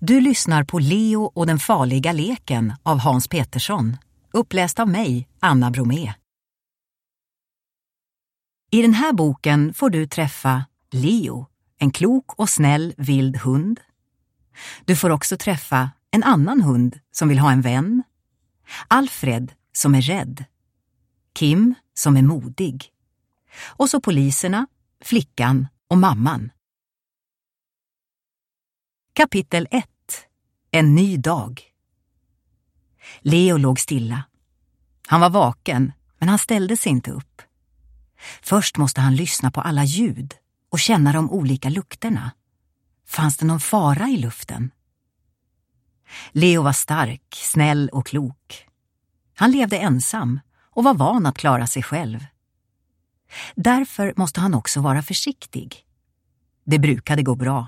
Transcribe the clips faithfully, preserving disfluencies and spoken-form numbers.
Du lyssnar på Leo och den farliga leken av Hans Petersson, uppläst av mig, Anna Bromé. I den här boken får du träffa Leo, en klok och snäll vild hund. Du får också träffa en annan hund som vill ha en vän. Alfred som är rädd. Kim som är modig. Och så poliserna, flickan och mamman. Kapitel ett. En ny dag. Leo låg stilla. Han var vaken, men han ställde sig inte upp. Först måste han lyssna på alla ljud och känna de olika lukterna. Fanns det någon fara i luften? Leo var stark, snäll och klok. Han levde ensam och var van att klara sig själv. Därför måste han också vara försiktig. Det brukade gå bra.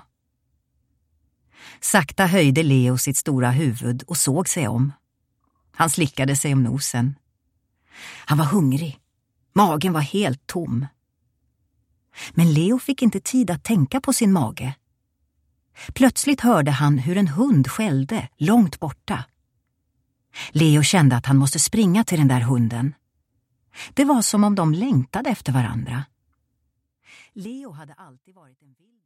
Sakta höjde Leo sitt stora huvud och såg sig om. Han slickade sig om nosen. Han var hungrig. Magen var helt tom. Men Leo fick inte tid att tänka på sin mage. Plötsligt hörde han hur en hund skällde långt borta. Leo kände att han måste springa till den där hunden. Det var som om de längtade efter varandra. Leo hade alltid varit en vild